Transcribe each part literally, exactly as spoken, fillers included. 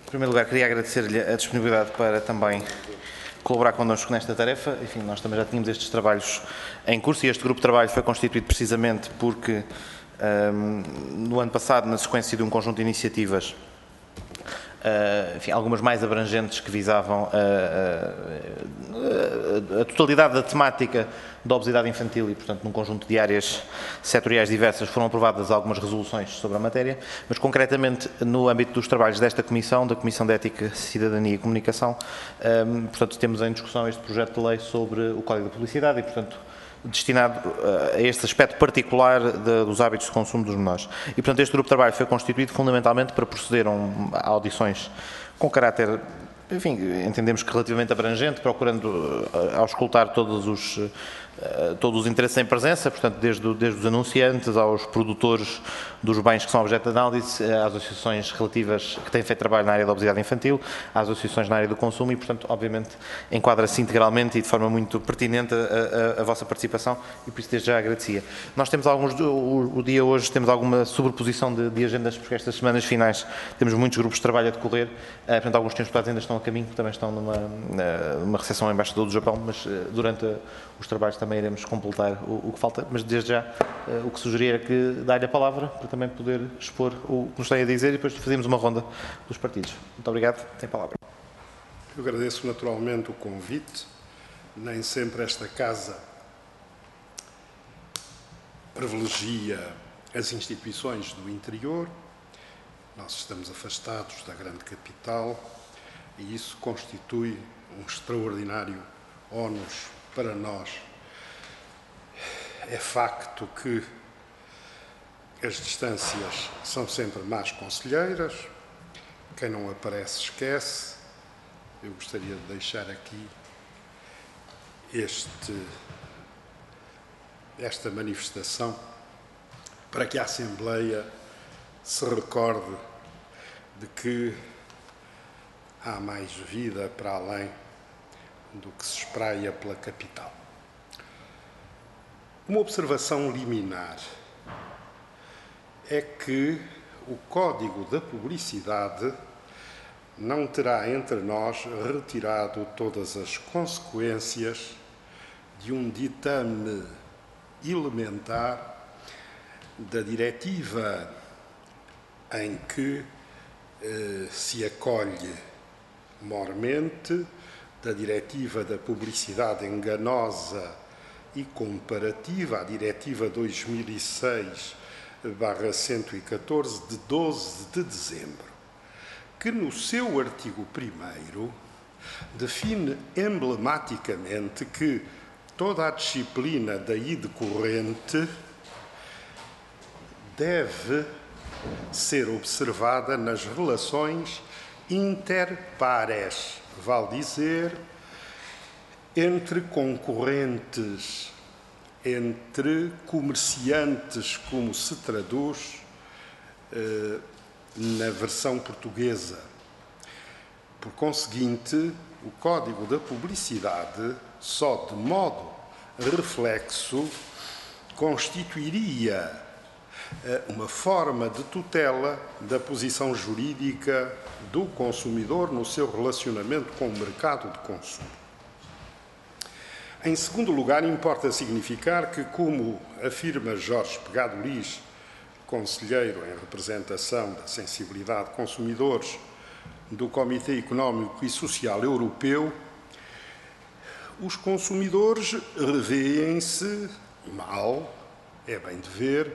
Em primeiro lugar, queria agradecer-lhe a disponibilidade para também colaborar connosco nesta tarefa. Enfim, nós também já tínhamos estes trabalhos em curso e este grupo de trabalho foi constituído precisamente porque um, no ano passado, na sequência de um conjunto de iniciativas, Uh, enfim, algumas mais abrangentes que visavam uh, uh, a totalidade da temática da obesidade infantil e, portanto, num conjunto de áreas setoriais diversas foram aprovadas algumas resoluções sobre a matéria, mas concretamente no âmbito dos trabalhos desta Comissão, da Comissão de Ética, Cidadania e Comunicação, um, portanto, temos em discussão este projeto de lei sobre o Código da Publicidade e, portanto, destinado a este aspecto particular de, dos hábitos de consumo dos menores. E, portanto, este grupo de trabalho foi constituído fundamentalmente para proceder a, um, a audições com caráter, enfim, entendemos que relativamente abrangente, procurando auscultar todos os, todos os interesses em presença, portanto, desde, desde os anunciantes aos produtores dos bens que são objeto de análise, às associações relativas que têm feito trabalho na área da obesidade infantil, às associações na área do consumo e, portanto, obviamente, enquadra-se integralmente e de forma muito pertinente a, a, a vossa participação e por isso desde já agradecia. Nós temos alguns, o, o dia hoje temos alguma sobreposição de, de agendas, porque estas semanas finais temos muitos grupos de trabalho a decorrer, uh, portanto, alguns tempos deputados ainda estão a caminho, também estão numa, uh, numa recepção ao embaixador do Japão, mas uh, durante uh, os trabalhos também iremos completar o, o que falta, mas desde já uh, o que sugeria era que dá-lhe a palavra para também poder expor o que nos tem a dizer e depois fazemos uma ronda dos partidos. Muito obrigado, tem a palavra. Eu agradeço naturalmente o convite, nem sempre esta Casa privilegia as instituições do interior, nós estamos afastados da grande capital e isso constitui um extraordinário ónus para nós. É facto que as distâncias são sempre más conselheiras, quem não aparece esquece. Eu gostaria de deixar aqui este, esta manifestação para que a Assembleia se recorde de que há mais vida para além do que se espraia pela capital. Uma observação liminar é que o Código da Publicidade não terá entre nós retirado todas as consequências de um ditame elementar da diretiva em que eh, se acolhe mormente, da diretiva da publicidade enganosa e comparativa, a diretiva dois mil e seis barra cento e catorze, de doze de dezembro, que no seu artigo primeiro define emblematicamente que toda a disciplina daí decorrente deve ser observada nas relações interpares, vale dizer, entre concorrentes, entre comerciantes, como se traduz eh, na versão portuguesa. Por conseguinte, o Código da Publicidade, só de modo reflexo, constituiria eh, uma forma de tutela da posição jurídica do consumidor no seu relacionamento com o mercado de consumo. Em segundo lugar, importa significar que, como afirma Jorge Pegado Lis, conselheiro em representação da sensibilidade de consumidores do Comitê Económico e Social Europeu, os consumidores revêem-se mal, é bem de ver,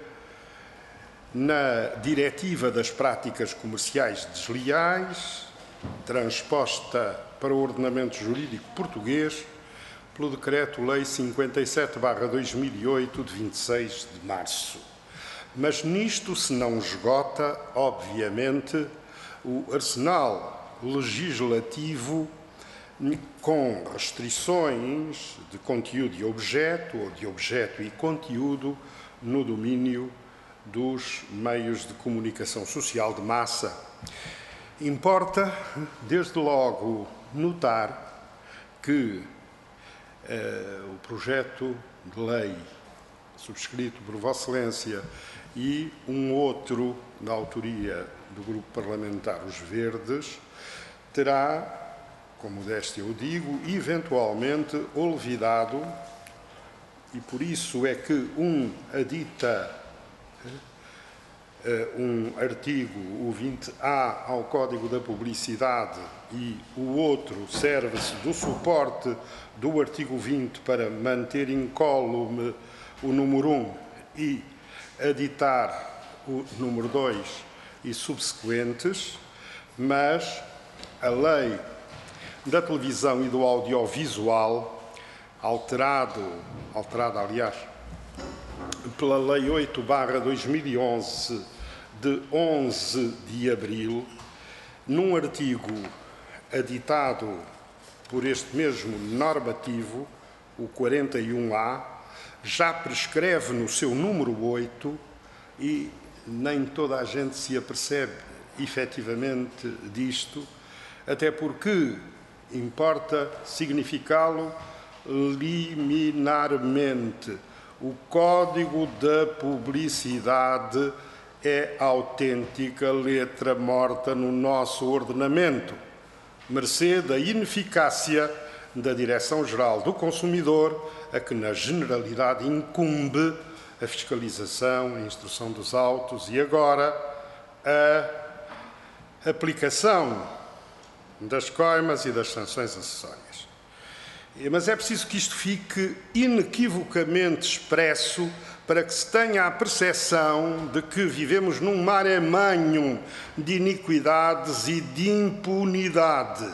na Diretiva das Práticas Comerciais Desleais, transposta para o ordenamento jurídico português pelo Decreto-Lei cinquenta e sete barra dois mil e oito, de vinte e seis de março. Mas nisto se não esgota, obviamente, o arsenal legislativo com restrições de conteúdo e objeto, ou de objeto e conteúdo, no domínio dos meios de comunicação social de massa. Importa, desde logo, notar que eh, o projeto de lei subscrito por Vossa Excelência e um outro da autoria do Grupo Parlamentar Os Verdes terá, com modéstia eu digo, eventualmente olvidado, e por isso é que um adita um artigo, o vinte A, ao Código da Publicidade e o outro serve-se do suporte do artigo vinte para manter incólume o número um e aditar o número dois e subsequentes, mas a lei da televisão e do audiovisual, alterado, alterada, aliás, pela Lei oito barra dois mil e onze, de onze de abril, num artigo aditado por este mesmo normativo, o quarenta e um A, já prescreve no seu número oito, e nem toda a gente se apercebe efetivamente disto, até porque importa significá-lo liminarmente. O Código da Publicidade é autêntica letra morta no nosso ordenamento, mercê da ineficácia da Direção-Geral do Consumidor, a que na generalidade incumbe a fiscalização, a instrução dos autos e agora a aplicação das coimas e das sanções acessórias. Mas é preciso que isto fique inequivocamente expresso para que se tenha a percepção de que vivemos num maremanho de iniquidades e de impunidade.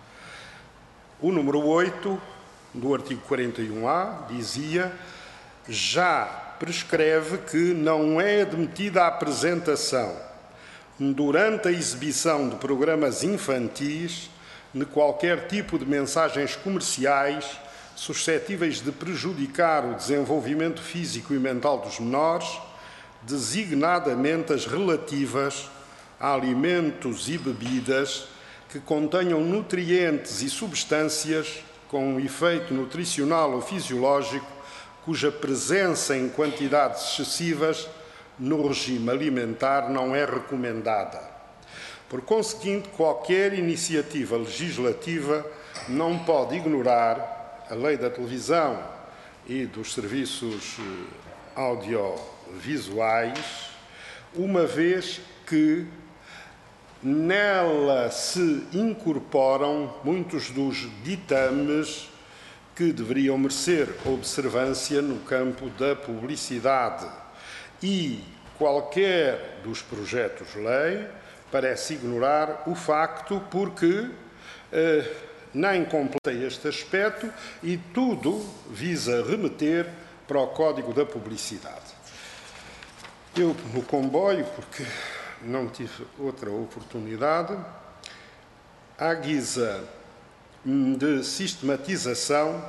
O número oito do artigo quarenta e um A dizia: já prescreve que não é admitida a apresentação, durante a exibição de programas infantis, de qualquer tipo de mensagens comerciais suscetíveis de prejudicar o desenvolvimento físico e mental dos menores, designadamente as relativas a alimentos e bebidas que contenham nutrientes e substâncias com um efeito nutricional ou fisiológico cuja presença em quantidades excessivas no regime alimentar não é recomendada. Por conseguinte, qualquer iniciativa legislativa não pode ignorar a Lei da Televisão e dos Serviços Audiovisuais, uma vez que nela se incorporam muitos dos ditames que deveriam merecer observância no campo da publicidade, e qualquer dos projetos-lei parece ignorar o facto porque eh, nem completa este aspecto e tudo visa remeter para o Código da Publicidade. Eu, no comboio, porque não tive outra oportunidade, à guisa de sistematização,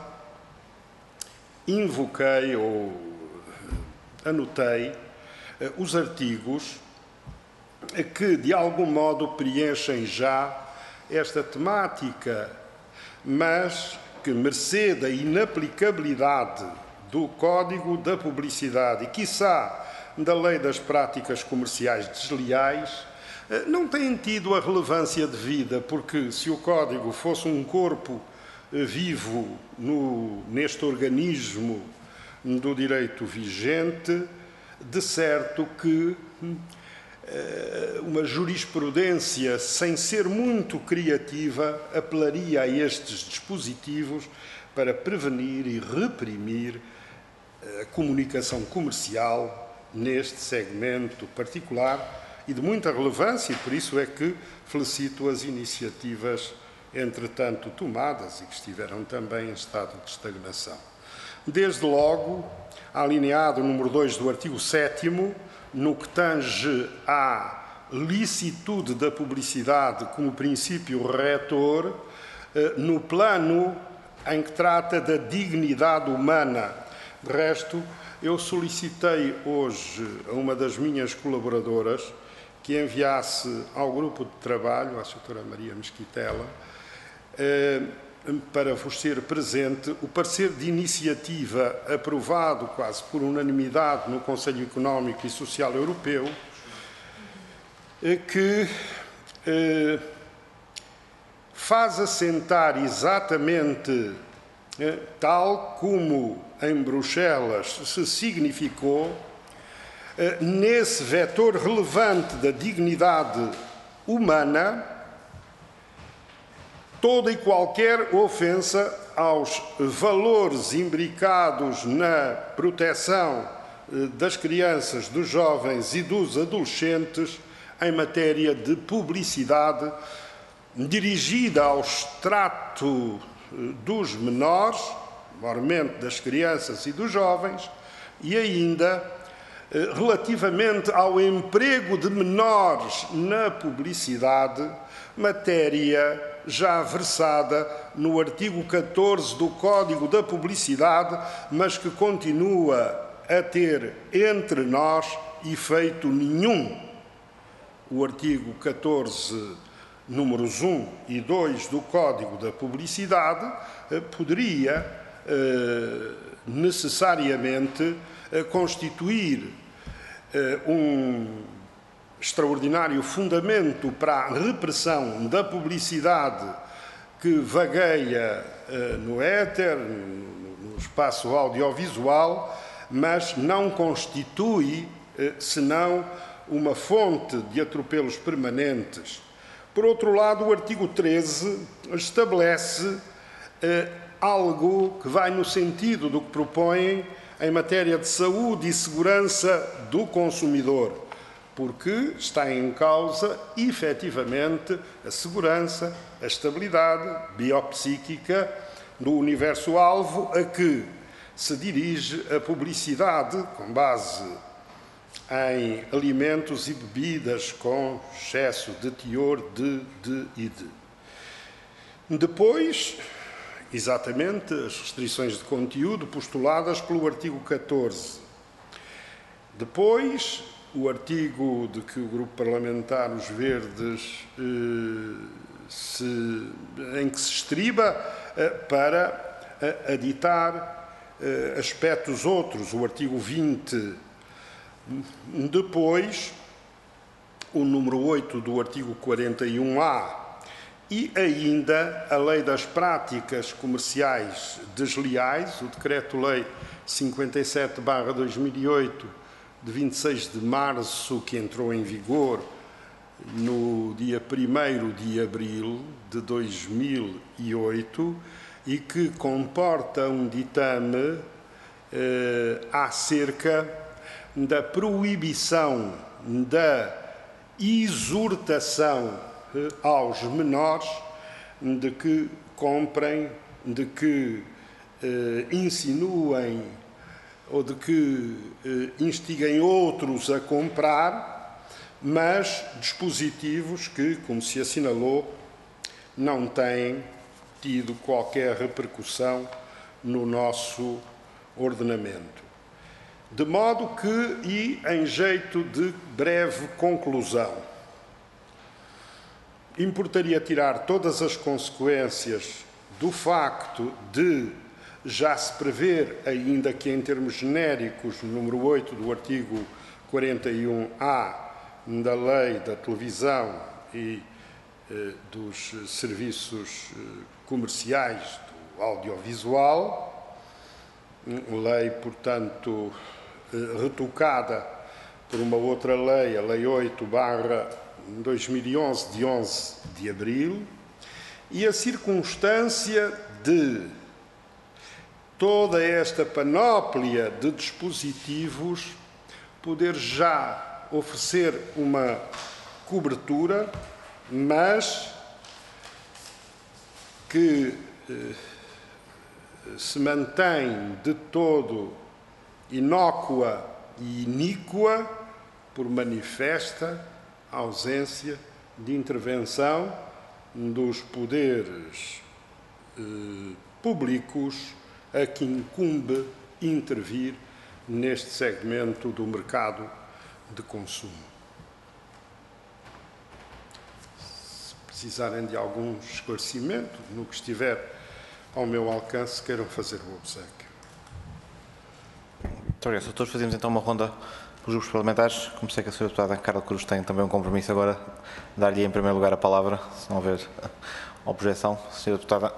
invoquei ou anotei eh, os artigos que, de algum modo, preenchem já esta temática, mas que, mercê da inaplicabilidade do Código da Publicidade e, quiçá, da Lei das Práticas Comerciais Desleais, não têm tido a relevância devida, porque se o Código fosse um corpo vivo no, neste organismo do direito vigente, de certo que uma jurisprudência, sem ser muito criativa, apelaria a estes dispositivos para prevenir e reprimir a comunicação comercial neste segmento particular e de muita relevância, e por isso é que felicito as iniciativas, entretanto, tomadas e que estiveram também em estado de estagnação. Desde logo, alineado o número dois do artigo sétimo, no que tange à licitude da publicidade como princípio retor, no plano em que trata da dignidade humana. De resto, eu solicitei hoje a uma das minhas colaboradoras que enviasse ao grupo de trabalho, à doutora Maria Mesquitela, para vos ser presente o parecer de iniciativa aprovado quase por unanimidade no Conselho Económico e Social Europeu, que eh, faz assentar exatamente eh, tal como em Bruxelas se significou, eh, nesse vetor relevante da dignidade humana, toda e qualquer ofensa aos valores imbricados na proteção eh, das crianças, dos jovens e dos adolescentes em matéria de publicidade dirigida ao extrato dos menores, maiormente das crianças e dos jovens, e ainda relativamente ao emprego de menores na publicidade, matéria já versada no artigo catorze do Código da Publicidade, mas que continua a ter entre nós efeito nenhum. O artigo catorze, números um e dois do Código da Publicidade poderia eh, necessariamente eh, constituir eh, um extraordinário fundamento para a repressão da publicidade que vagueia eh, no éter, no, no espaço audiovisual, mas não constitui, eh, senão, uma fonte de atropelos permanentes. Por outro lado, o artigo treze estabelece eh, algo que vai no sentido do que propõem em matéria de saúde e segurança do consumidor, porque está em causa, efetivamente, a segurança, a estabilidade biopsíquica do universo-alvo a que se dirige a publicidade com base em alimentos e bebidas com excesso de teor de, de e de. Depois, exatamente, as restrições de conteúdo postuladas pelo artigo catorze. Depois, o artigo de que o Grupo Parlamentar Os Verdes eh, se, em que se estriba eh, para eh, aditar eh, aspectos outros, o artigo vinte. Depois, o número oito do artigo quarenta e um A e ainda a Lei das Práticas Comerciais Desleais, o Decreto-Lei cinquenta e sete barra dois mil e oito, de vinte e seis de março, que entrou em vigor no dia primeiro de abril de dois mil e oito e que comporta um ditame eh, acerca da proibição da exortação eh, aos menores de que comprem, de que eh, insinuem ou de que eh, instiguem outros a comprar, mas dispositivos que, como se assinalou, não têm tido qualquer repercussão no nosso ordenamento. De modo que, e em jeito de breve conclusão, importaria tirar todas as consequências do facto de já se prever, ainda que em termos genéricos, no número oito do artigo quarenta e um A da Lei da Televisão e eh, dos serviços eh, comerciais do audiovisual, lei, portanto, retocada por uma outra lei, a Lei oito barra dois mil e onze, de onze de abril, e a circunstância de toda esta panóplia de dispositivos poder já oferecer uma cobertura, mas que eh, se mantém de todo inócua e iníqua por manifesta ausência de intervenção dos poderes eh, públicos a que incumbe intervir neste segmento do mercado de consumo. Se precisarem de algum esclarecimento, no que estiver ao meu alcance, queiram fazer o obséquio. Muito obrigado, doutores. Fazemos então uma ronda Os grupos parlamentares, como sei que a senhora deputada Carla Cruz tem também um compromisso agora, dar-lhe em primeiro lugar a palavra, se não houver objeção. senhora Deputada.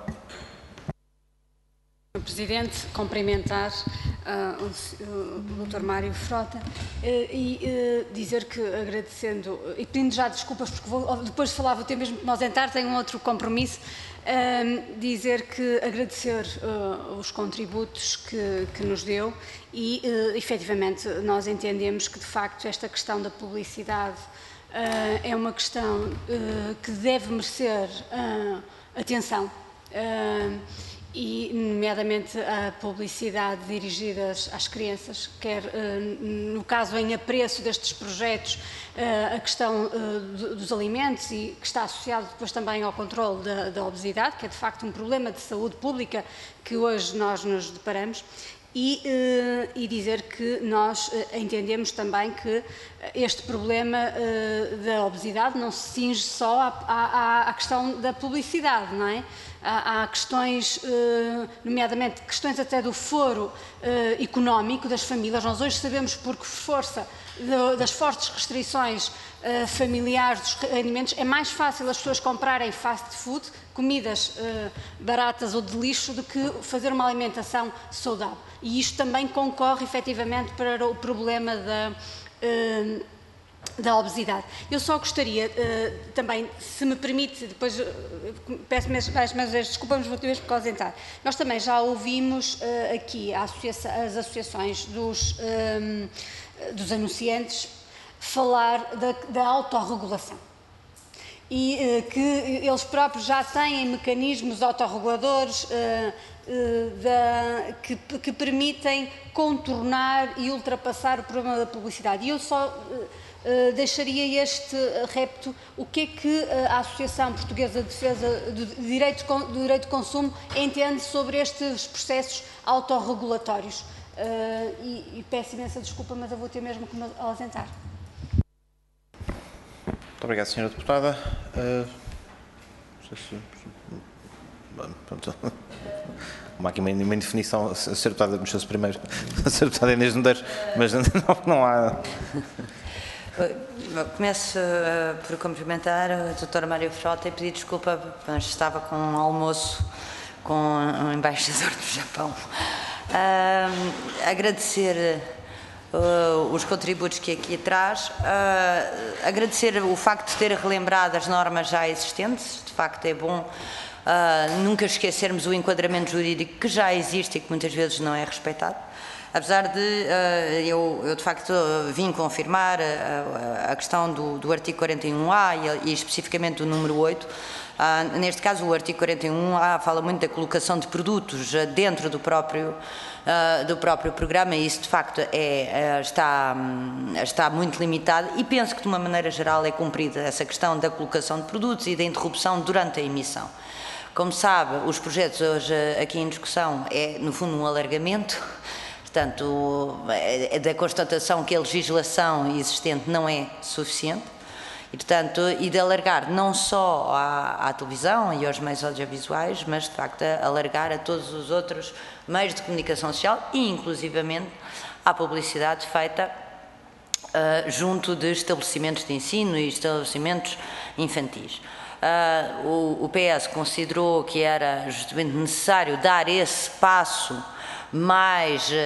senhor Presidente, cumprimentar uh, o, o doutor Mário Frota uh, e uh, dizer que, agradecendo, e pedindo já desculpas, porque vou, depois de falar, vou ter mesmo que me ausentar, tenho um outro compromisso, uh, dizer que agradecer uh, os contributos que, que nos deu e, uh, efetivamente, nós entendemos que, de facto, esta questão da publicidade uh, é uma questão uh, que deve merecer uh, atenção. Uh, e, nomeadamente, a publicidade dirigida às crianças, quer, no caso, em apreço destes projetos, a questão dos alimentos e que está associado depois também ao controle da, da obesidade, que é, de facto, um problema de saúde pública que hoje nós nos deparamos. E, e dizer que nós entendemos também que este problema da obesidade não se cinge só à, à, à questão da publicidade, não é? Há, há questões, nomeadamente questões até do foro económico das famílias. Nós hoje sabemos, por força das fortes restrições uh, familiares dos rendimentos, é mais fácil as pessoas comprarem fast food, comidas uh, baratas ou de lixo, do que fazer uma alimentação saudável. E isto também concorre, efetivamente, para o problema da, uh, da obesidade. Eu só gostaria uh, também, se me permite, depois uh, peço mais, mais, mais desculpa, mas vou ter mesmo que ausentar. Nós também já ouvimos uh, aqui a associa as associações dos... Um, dos anunciantes, falar da, da autorregulação e eh, que eles próprios já têm mecanismos autorreguladores eh, eh, da, que, que permitem contornar e ultrapassar o problema da publicidade. E eu só eh, eh, deixaria este repto: o que é que a Associação Portuguesa de Defesa do Direito, do Direito de Consumo entende sobre estes processos autorregulatórios? Uh, e, e peço imensa desculpa, mas eu vou ter mesmo que me ausentar. Muito obrigado, senhora Deputada. Uh, não sei se... Como há aqui uma, uma indefinição, a senhora Deputada mexeu-se primeiro, a senhora Deputada Inês Medeiros, mas não, não há... Começo uh, por cumprimentar a doutora Mário Frota e pedir desculpa, mas estava com um almoço com o embaixador do Japão. Uh, agradecer uh, os contributos que aqui traz, uh, agradecer o facto de ter relembrado as normas já existentes. De facto é bom uh, nunca esquecermos o enquadramento jurídico que já existe e que muitas vezes não é respeitado. Apesar de uh, eu, eu de facto vim confirmar a, a questão do, do artigo quarenta e um A e, e especificamente do número oito. Uh, neste caso, o artigo quarenta e um A fala muito da colocação de produtos uh, dentro do próprio, uh, do próprio programa, e isso de facto é, uh, está, um, está muito limitado, e penso que de uma maneira geral é cumprida essa questão da colocação de produtos e da interrupção durante a emissão. Como sabe, os projetos hoje aqui em discussão é no fundo um alargamento, portanto, é da constatação que a legislação existente não é suficiente. E, portanto, e de alargar não só à, à televisão e aos meios audiovisuais, mas, de facto, a alargar a todos os outros meios de comunicação social e, inclusivamente, à publicidade feita uh, junto de estabelecimentos de ensino e estabelecimentos infantis. Uh, o, o P S considerou que era justamente necessário dar esse passo mais uh,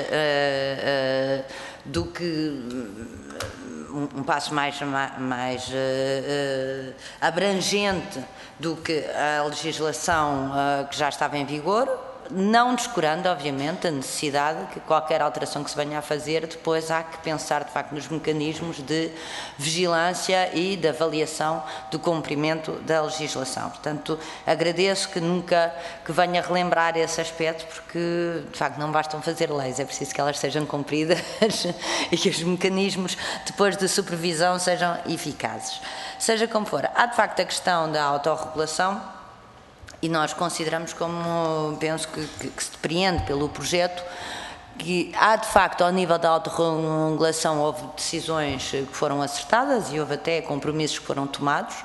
uh, do que... um passo mais, mais uh, uh, abrangente do que a legislação uh, que já estava em vigor, não descurando, obviamente, a necessidade que qualquer alteração que se venha a fazer, depois há que pensar, de facto, nos mecanismos de vigilância e de avaliação do cumprimento da legislação. Portanto, agradeço que nunca que venha relembrar esse aspecto, porque, de facto, não bastam fazer leis, é preciso que elas sejam cumpridas e que os mecanismos, depois de supervisão, sejam eficazes. Seja como for, há, de facto, a questão da autorregulação. E nós consideramos, como penso que, que, que se depreende pelo projeto, que há de facto, ao nível da autorregulação, houve decisões que foram acertadas e houve até compromissos que foram tomados,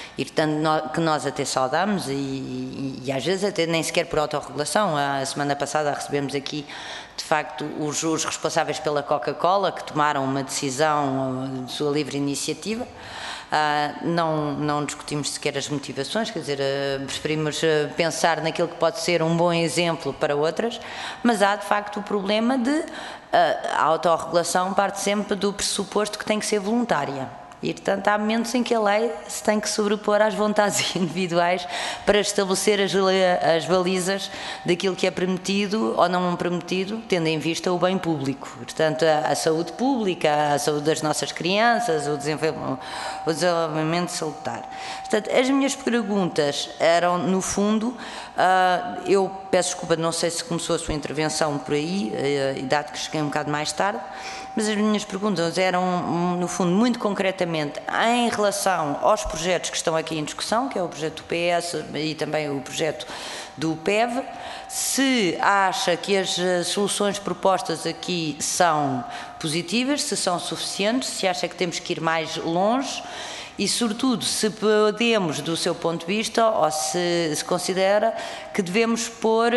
e portanto que nós até saudamos e, e, e às vezes até nem sequer por autorregulação. A semana passada recebemos aqui de facto os, os responsáveis pela Coca-Cola que tomaram uma decisão de sua livre iniciativa. Uh, não, não discutimos sequer as motivações, quer dizer, uh, preferimos uh, pensar naquilo que pode ser um bom exemplo para outras, mas há de facto o problema de uh, a autorregulação parte sempre do pressuposto que tem que ser voluntária. E, portanto, há momentos em que a lei se tem que sobrepor às vontades individuais para estabelecer as, as balizas daquilo que é permitido ou não permitido, tendo em vista o bem público. Portanto, a, a saúde pública, a saúde das nossas crianças, o desenvolvimento, o desenvolvimento salutar. Portanto, as minhas perguntas eram, no fundo, uh, eu peço desculpa, não sei se começou a sua intervenção por aí, uh, dado que cheguei um bocado mais tarde, mas as minhas perguntas eram, no fundo, muito concretamente em relação aos projetos que estão aqui em discussão, que é o projeto do P S e também o projeto do P E V, se acha que as soluções propostas aqui são positivas, se são suficientes, se acha que temos que ir mais longe e, sobretudo, se podemos, do seu ponto de vista, ou se, se considera que devemos pôr, uh,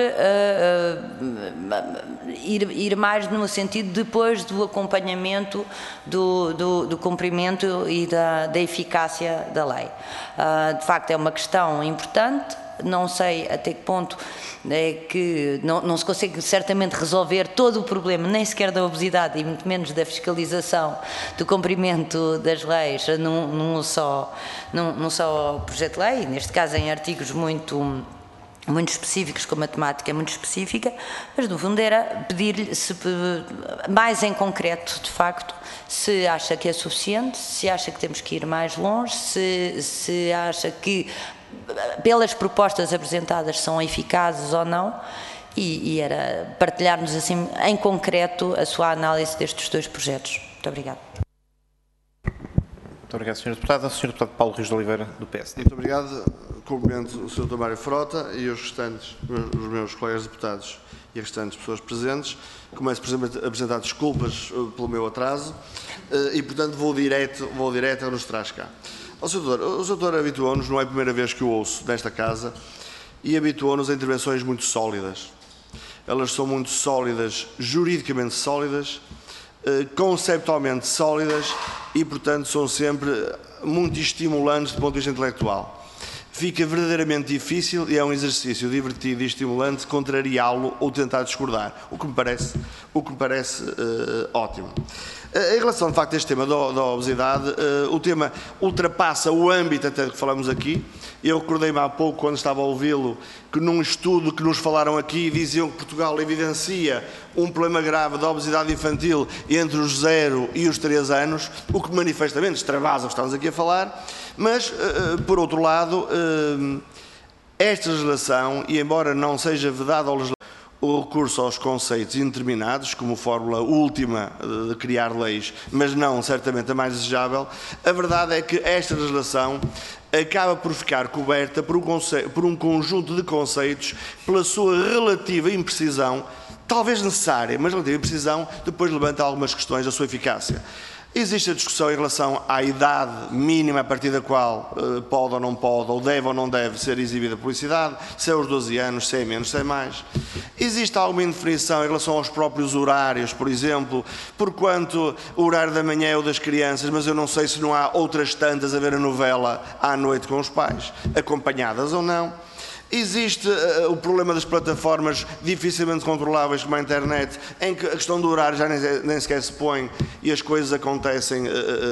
uh, ir, ir mais no sentido depois do acompanhamento do, do, do cumprimento e da, da eficácia da lei. Uh, de facto, é uma questão importante. Não sei até que ponto é que não, não se consegue certamente resolver todo o problema, nem sequer da obesidade e muito menos da fiscalização do cumprimento das leis num, num, só, num, num só projeto de lei, neste caso em artigos muito, muito específicos, com matemática muito específica, mas no fundo era pedir-lhe se, mais em concreto, de facto, se acha que é suficiente, se acha que temos que ir mais longe, se, se acha que pelas propostas apresentadas são eficazes ou não, e, e era partilhar-nos assim em concreto a sua análise destes dois projetos. Muito obrigado. Muito obrigado, senhor Deputado. senhor Deputado Paulo Rios de Oliveira, do P S D. Muito obrigado. Cumprimento o senhor Mário Frota e os restantes, os meus colegas deputados e as restantes pessoas presentes. Começo, por exemplo, a apresentar desculpas pelo meu atraso e, portanto, vou direto, vou direto nos traz cá. O senhor, o senhor habituou-nos, não é a primeira vez que o ouço nesta casa, e habituou-nos a intervenções muito sólidas. Elas são muito sólidas, juridicamente sólidas, conceptualmente sólidas e, portanto, são sempre muito estimulantes do ponto de vista intelectual. Fica verdadeiramente difícil, e é um exercício divertido e estimulante, contrariá-lo ou tentar discordar, o que me parece, o que me parece uh, ótimo. Uh, em relação, de facto, a este tema da, da obesidade, uh, o tema ultrapassa o âmbito até de que falamos aqui. Eu recordei-me há pouco, quando estava a ouvi-lo, que num estudo que nos falaram aqui, diziam que Portugal evidencia um problema grave da obesidade infantil entre os zero e os três anos, o que manifestamente extravasa o que estamos aqui a falar, mas, uh, por outro lado, uh, esta legislação, e embora não seja vedado ao legislador o recurso aos conceitos indeterminados, como fórmula última de criar leis, mas não certamente a mais desejável, a verdade é que esta legislação acaba por ficar coberta por um, conceito, por um conjunto de conceitos, pela sua relativa imprecisão, talvez necessária, mas relativa imprecisão, depois levanta algumas questões da sua eficácia. Existe a discussão em relação à idade mínima a partir da qual uh, pode ou não pode, ou deve ou não deve ser exibida publicidade, se é aos doze anos, se é menos, se é mais. Existe alguma indefinição em relação aos próprios horários, por exemplo, porquanto o horário da manhã é o das crianças, mas eu não sei se não há outras tantas a ver a novela à noite com os pais, acompanhadas ou não. Existe uh, o problema das plataformas dificilmente controláveis como a internet, em que a questão do horário já nem, nem sequer se põe e as coisas acontecem uh,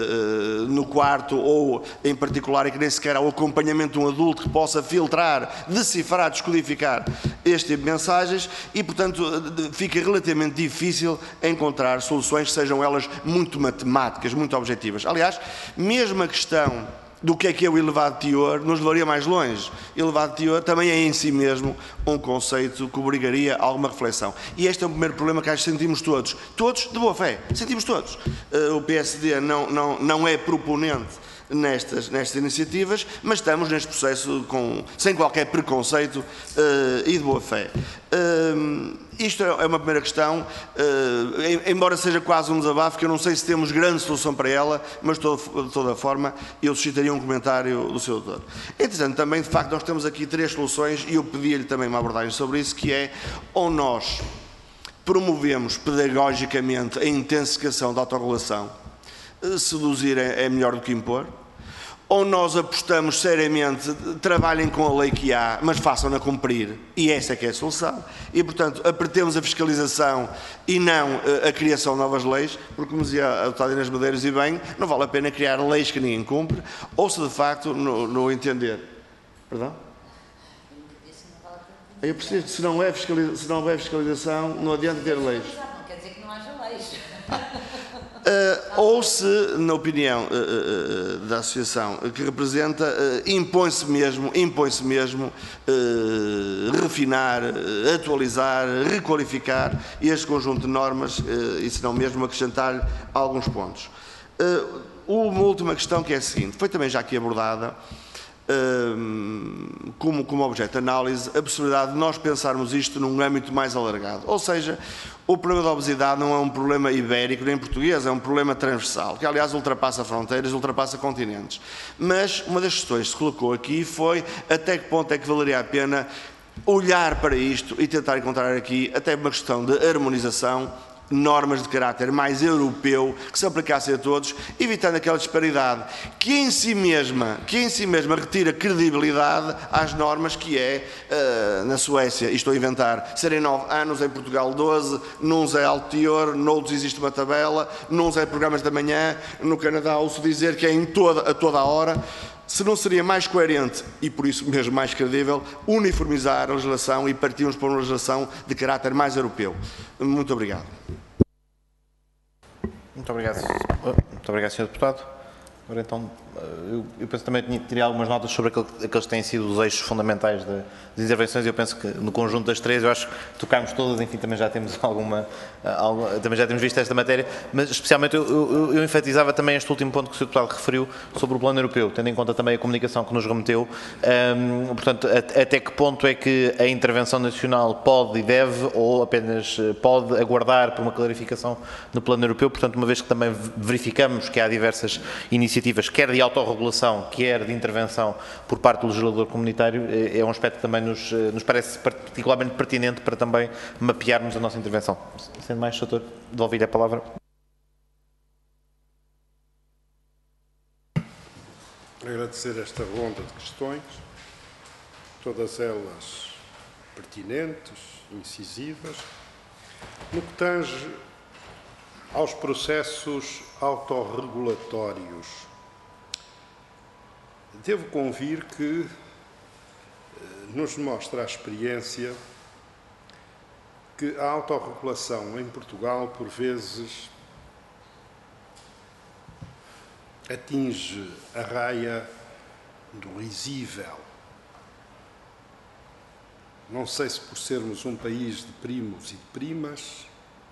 uh, no quarto ou em particular e que nem sequer há o acompanhamento de um adulto que possa filtrar, decifrar, descodificar este tipo de mensagens e, portanto, fica relativamente difícil encontrar soluções que sejam elas muito matemáticas, muito objetivas. Aliás, mesmo a questão do que é que é o elevado teor, nos levaria mais longe. Elevado teor também é em si mesmo um conceito que obrigaria a alguma reflexão. E este é o primeiro problema que acho que sentimos todos. Todos de boa fé, sentimos todos. Uh, o P S D não, não, não é proponente nestas, nestas iniciativas, mas estamos neste processo com, sem qualquer preconceito uh, e de boa fé. Uh, isto é uma primeira questão, uh, embora seja quase um desabafo, que eu não sei se temos grande solução para ela, mas de toda, de toda forma eu suscitaria um comentário do senhor doutor. Entretanto, também, de facto, nós temos aqui três soluções e eu pedi-lhe também uma abordagem sobre isso, que é, ou nós promovemos pedagogicamente a intensificação da autorregulação, seduzir é melhor do que impor, ou nós apostamos seriamente, trabalhem com a lei que há, mas façam-na cumprir, e essa é que é a solução, e portanto apretemos a fiscalização e não a criação de novas leis, porque como dizia a deputada Inês Medeiros e bem, não vale a pena criar leis que ninguém cumpre, ou se de facto no, no entender, perdão? Eu preciso, se não é fiscalização, se não houver fiscalização, não adianta ter leis. Não quer dizer que não haja leis. Uh, ou se, na opinião uh, uh, da associação que representa, uh, impõe-se mesmo, impõe-se mesmo uh, refinar, uh, atualizar, requalificar este conjunto de normas uh, e, se não mesmo, acrescentar alguns pontos. Uh, uma última questão que é a seguinte, foi também já aqui abordada, Como, como objeto de análise, a possibilidade de nós pensarmos isto num âmbito mais alargado. Ou seja, o problema da obesidade não é um problema ibérico nem português, é um problema transversal, que aliás ultrapassa fronteiras, ultrapassa continentes. Mas uma das questões que se colocou aqui foi até que ponto é que valeria a pena olhar para isto e tentar encontrar aqui até uma questão de harmonização, normas de caráter mais europeu que se aplicassem a todos, evitando aquela disparidade que em si mesma, que em si mesma retira credibilidade às normas, que é, uh, na Suécia, e estou a inventar, serem nove anos, em Portugal doze, nuns é alto teor, noutros existe uma tabela, nuns é programas da manhã, no Canadá ouço dizer que é em toda, a toda a hora. Se não seria mais coerente, e por isso mesmo mais credível, uniformizar a legislação e partirmos para uma legislação de caráter mais europeu? Muito obrigado. Muito obrigado, muito obrigado, senhor Deputado. Agora, então, eu, eu penso que também teria algumas notas sobre aquele, aqueles que têm sido os eixos fundamentais de, das intervenções. Eu penso que no conjunto das três, eu acho que tocámos todas, enfim, também já temos alguma, alguma também já temos visto esta matéria, mas especialmente eu, eu, eu enfatizava também este último ponto que o senhor Deputado referiu sobre o plano europeu, tendo em conta também a comunicação que nos remeteu, um, portanto, a, até que ponto é que a intervenção nacional pode e deve, ou apenas pode aguardar por uma clarificação no plano europeu, portanto, uma vez que também verificamos que há diversas iniciativas, quer de autorregulação, quer de intervenção por parte do legislador comunitário, é um aspecto que também nos, nos parece particularmente pertinente para também mapearmos a nossa intervenção. Sendo mais, doutor, devolvo-lhe a palavra. Agradecer esta ronda de questões, todas elas pertinentes, incisivas, no que tange aos processos autorregulatórios. Devo convir que nos mostra a experiência que a autorregulação em Portugal, por vezes, atinge a raia do risível. Não sei se por sermos um país de primos e de primas,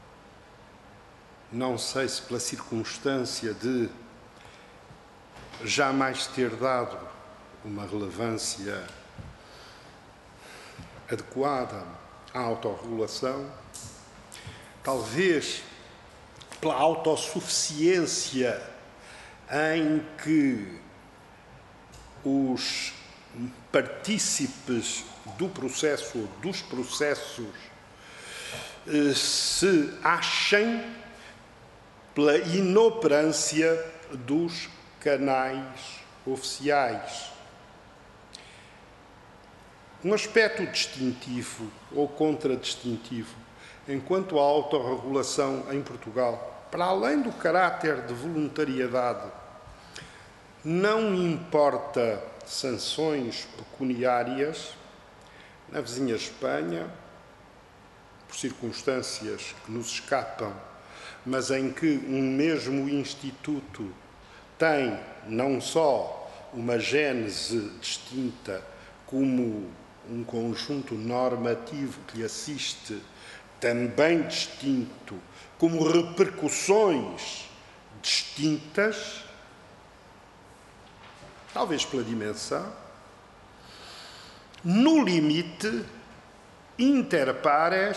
não sei se pela circunstância de jamais ter dado uma relevância adequada à autorregulação, talvez pela autossuficiência em que os partícipes do processo ou dos processos eh, se achem pela inoperância dos canais oficiais. Um aspecto distintivo ou contradistintivo, enquanto a autorregulação em Portugal, para além do caráter de voluntariedade, não importa sanções pecuniárias, na vizinha Espanha, por circunstâncias que nos escapam, mas em que um mesmo instituto tem não só uma gênese distinta, como um conjunto normativo que lhe assiste também distinto, como repercussões distintas, talvez pela dimensão, no limite, inter pares,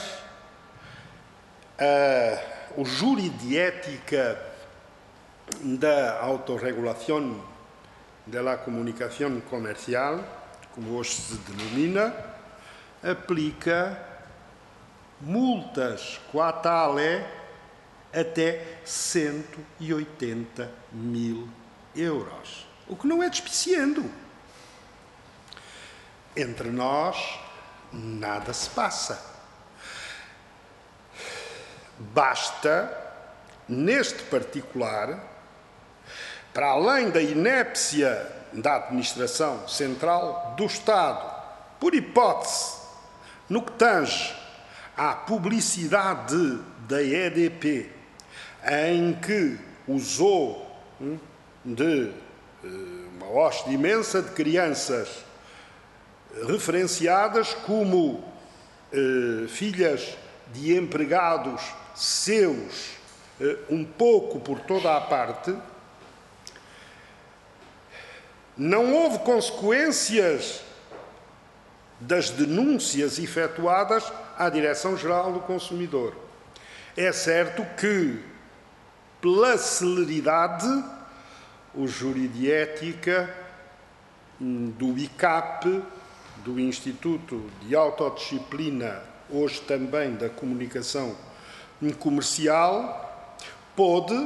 uh, o júri de ética da autorregulação da comunicação comercial, como hoje se denomina, aplica multas quatale até cento e oitenta mil euros, o que não é despiciando. Entre nós, nada se passa. Basta, neste particular, para além da inépcia da administração central do Estado, por hipótese, no que tange à publicidade da E D P, em que usou de uma hoste imensa de crianças referenciadas como eh, filhas de empregados seus, eh, um pouco por toda a parte, não houve consequências das denúncias efetuadas à Direção-Geral do Consumidor. É certo que, pela celeridade, o júri de ética do I C A P, do Instituto de Autodisciplina, hoje também da Comunicação Comercial, pôde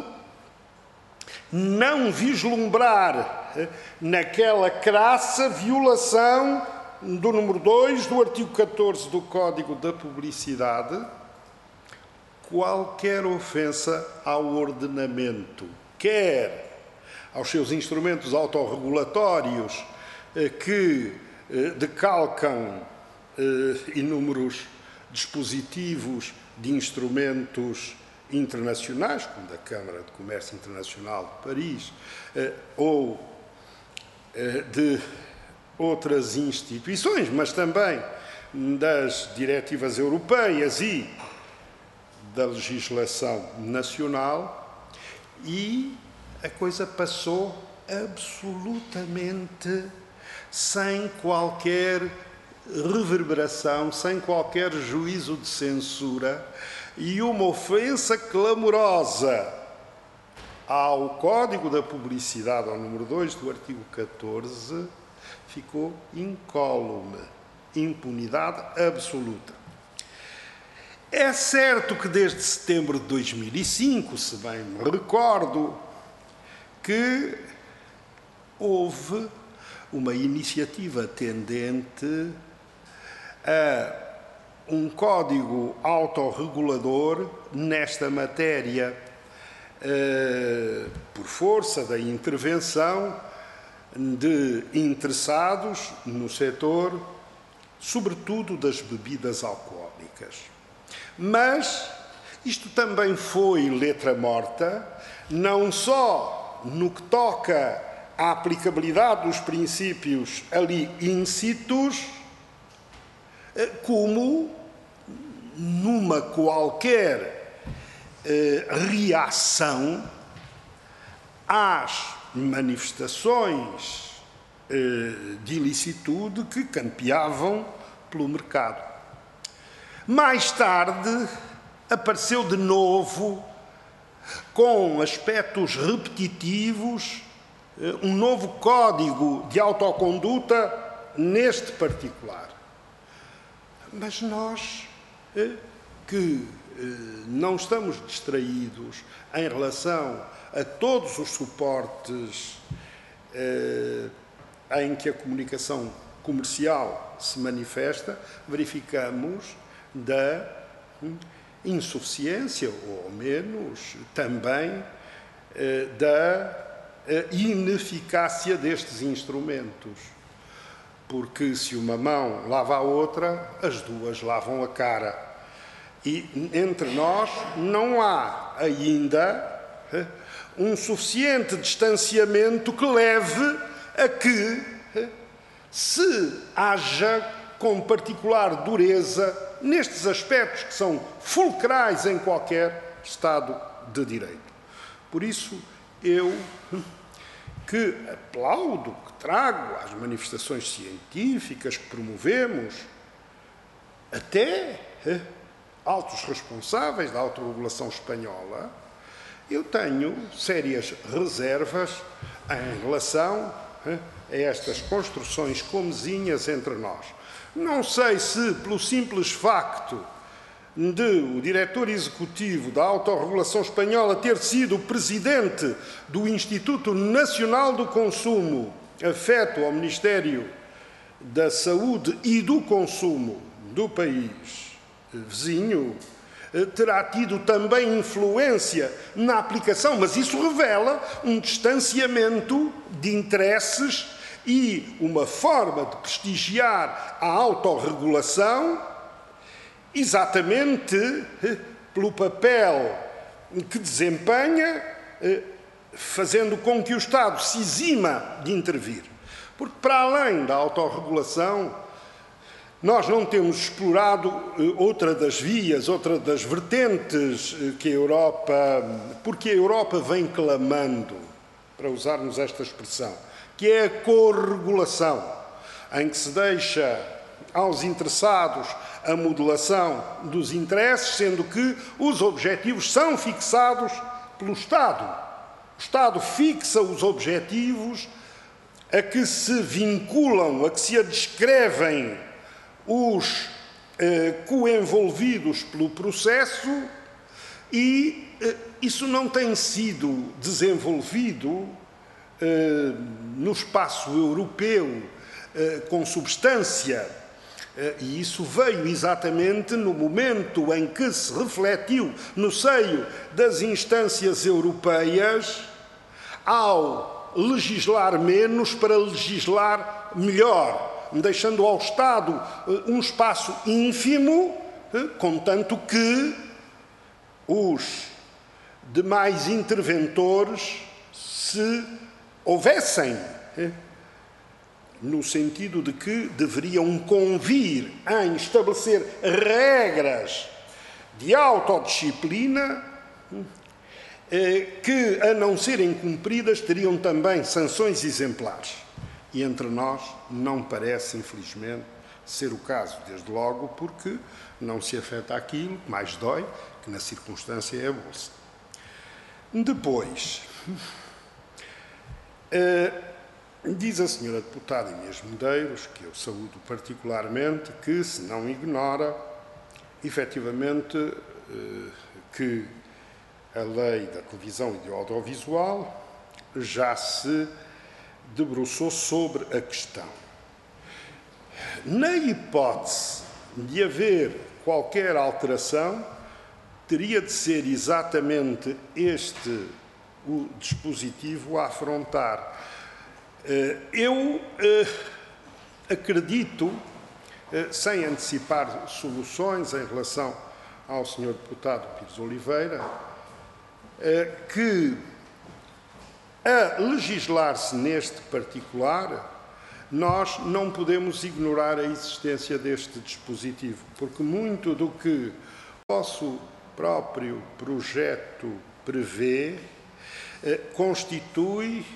não vislumbrar naquela crassa violação do número dois do artigo catorze do Código da Publicidade qualquer ofensa ao ordenamento, quer aos seus instrumentos autorregulatórios que decalcam inúmeros dispositivos de instrumentos internacionais, como da Câmara de Comércio Internacional de Paris, ou de outras instituições, mas também das diretivas europeias e da legislação nacional, e a coisa passou absolutamente sem qualquer reverberação, sem qualquer juízo de censura, e uma ofensa clamorosa ao Código da Publicidade, ao número dois do artigo catorze, ficou incólume, impunidade absoluta. É certo que desde setembro de dois mil e cinco, se bem me recordo, que houve uma iniciativa tendente a um código autorregulador nesta matéria, eh, por força da intervenção de interessados no setor, sobretudo das bebidas alcoólicas. Mas isto também foi letra morta, não só no que toca à aplicabilidade dos princípios ali íncitos, como numa qualquer eh, reação às manifestações eh, de ilicitude que campeavam pelo mercado. Mais tarde, apareceu de novo, com aspectos repetitivos, eh, um novo código de autoconduta neste particular. Mas nós, eh, que eh, não estamos distraídos em relação a todos os suportes eh, em que a comunicação comercial se manifesta, verificamos da hum, insuficiência, ou ao menos também eh, da eh, ineficácia destes instrumentos. Porque se uma mão lava a outra, as duas lavam a cara. E entre nós não há ainda eh, um suficiente distanciamento que leve a que eh, se haja com particular dureza nestes aspectos que são fulcrais em qualquer Estado de Direito. Por isso, eu que aplaudo, que trago às manifestações científicas que promovemos, até eh, altos responsáveis da autorregulação espanhola, eu tenho sérias reservas em relação eh, a estas construções comezinhas entre nós. Não sei se, pelo simples facto de o diretor executivo da autorregulação espanhola ter sido o presidente do Instituto Nacional do Consumo, afeto ao Ministério da Saúde e do Consumo do país vizinho, terá tido também influência na aplicação, mas isso revela um distanciamento de interesses e uma forma de prestigiar a autorregulação exatamente pelo papel que desempenha, fazendo com que o Estado se exima de intervir. Porque, para além da autorregulação, nós não temos explorado outra das vias, outra das vertentes que a Europa, porque a Europa vem clamando, para usarmos esta expressão, que é a corregulação, em que se deixa aos interessados a modelação dos interesses, sendo que os objetivos são fixados pelo Estado. O Estado fixa os objetivos a que se vinculam, a que se adscrevem os eh, coenvolvidos pelo processo e eh, isso não tem sido desenvolvido eh, no espaço europeu eh, com substância. E isso veio exatamente no momento em que se refletiu no seio das instâncias europeias ao legislar menos para legislar melhor, deixando ao Estado um espaço ínfimo, contanto que os demais interventores se houvessem no sentido de que deveriam convir em estabelecer regras de autodisciplina que, a não serem cumpridas, teriam também sanções exemplares. E entre nós não parece, infelizmente, ser o caso, desde logo porque não se afeta aquilo que mais dói, que na circunstância é a Bolsa. Depois, diz a senhora deputada Inês Medeiros, que eu saúdo particularmente, que se não ignora, efetivamente, que a lei da televisão e do audiovisual já se debruçou sobre a questão. Na hipótese de haver qualquer alteração, teria de ser exatamente este o dispositivo a afrontar. Eu acredito, sem antecipar soluções em relação ao senhor deputado Pires Oliveira, que a legislar-se neste particular, nós não podemos ignorar a existência deste dispositivo, porque muito do que o nosso próprio projeto prevê constitui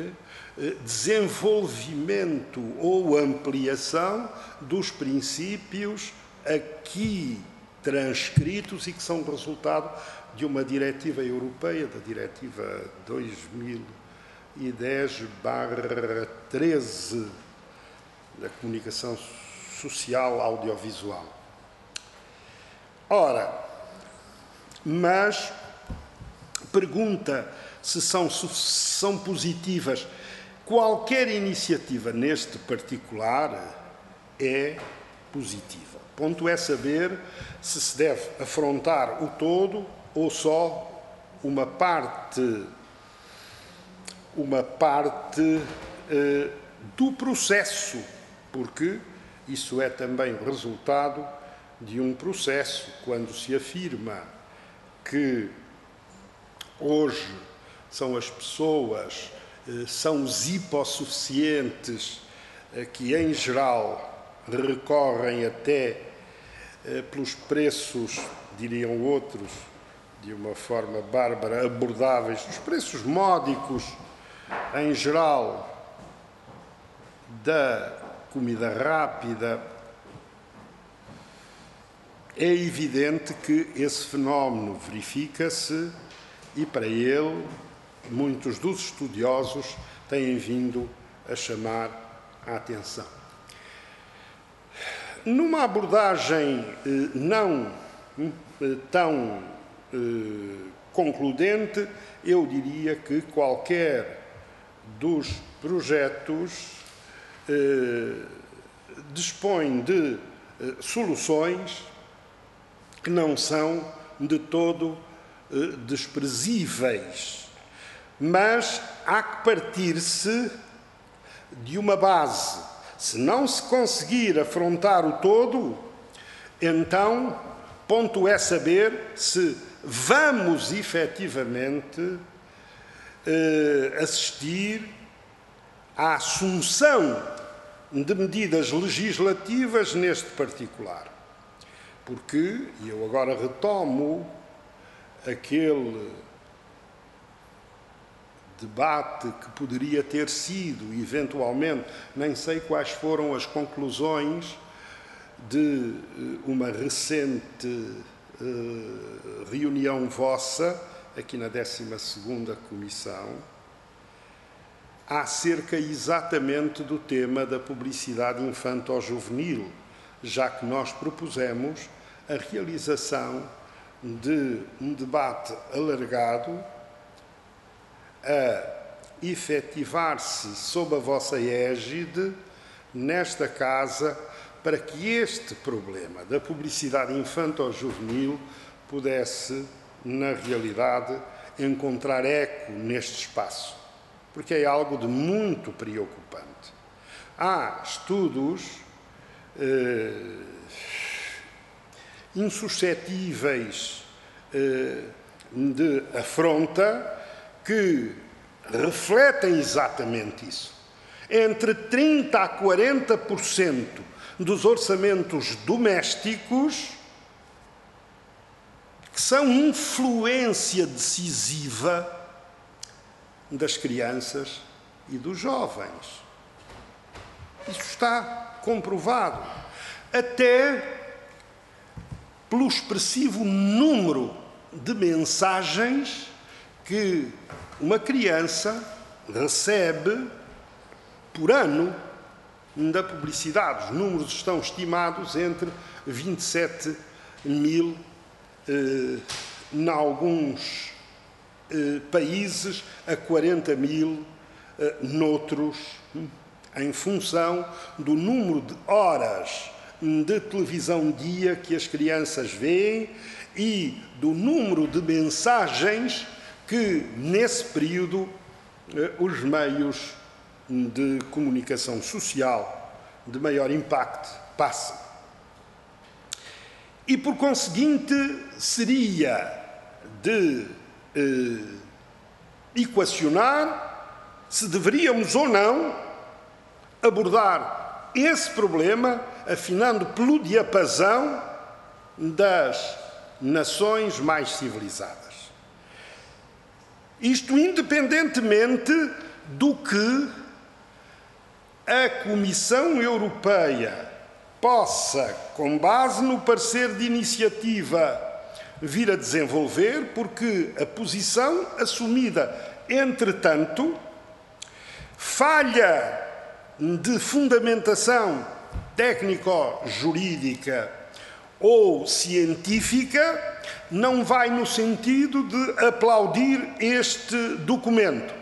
desenvolvimento ou ampliação dos princípios aqui transcritos e que são resultado de uma diretiva europeia, da diretiva dois mil e dez barra treze, da comunicação social audiovisual. Ora, mas pergunta se são, são positivas. Qualquer iniciativa neste particular é positiva. Ponto é saber se se deve afrontar o todo ou só uma parte, uma parte eh, do processo, porque isso é também resultado de um processo. Quando se afirma que hoje são as pessoas, são os hipossuficientes que, em geral, recorrem até pelos preços, diriam outros, de uma forma bárbara, abordáveis, os preços módicos em geral, da comida rápida, é evidente que esse fenómeno verifica-se e, para ele, muitos dos estudiosos têm vindo a chamar a atenção. Numa abordagem eh, não eh, tão eh, concludente, eu diria que qualquer dos projetos eh, dispõe de eh, soluções que não são de todo eh, desprezíveis, mas há que partir-se de uma base. Se não se conseguir afrontar o todo, então, ponto é saber se vamos efetivamente eh, assistir à assunção de medidas legislativas neste particular. Porque, e eu agora retomo aquele debate que poderia ter sido, eventualmente, nem sei quais foram as conclusões de uma recente uh, reunião vossa, aqui na décima segunda Comissão, acerca exatamente do tema da publicidade infanto-juvenil, já que nós propusemos a realização de um debate alargado a efetivar-se sob a vossa égide nesta Casa para que este problema da publicidade infanto-juvenil pudesse, na realidade, encontrar eco neste espaço, porque é algo de muito preocupante. Há estudos eh, insuscetíveis eh, de afronta que refletem exatamente isso. Entre trinta a quarenta por cento dos orçamentos domésticos que são influência decisiva das crianças e dos jovens. Isso está comprovado. Até pelo expressivo número de mensagens que uma criança recebe por ano da publicidade. Os números estão estimados entre vinte e sete mil, eh, em alguns eh, países, a quarenta mil, eh, noutros, em função do número de horas de televisão dia que as crianças veem e do número de mensagens que, nesse período, os meios de comunicação social de maior impacto passam. E, por conseguinte, seria de eh, equacionar se deveríamos ou não abordar esse problema, afinando pelo diapasão das nações mais civilizadas. Isto independentemente do que a Comissão Europeia possa, com base no parecer de iniciativa, vir a desenvolver, porque a posição assumida, entretanto, falha de fundamentação técnico-jurídica ou científica, não vai no sentido de aplaudir este documento.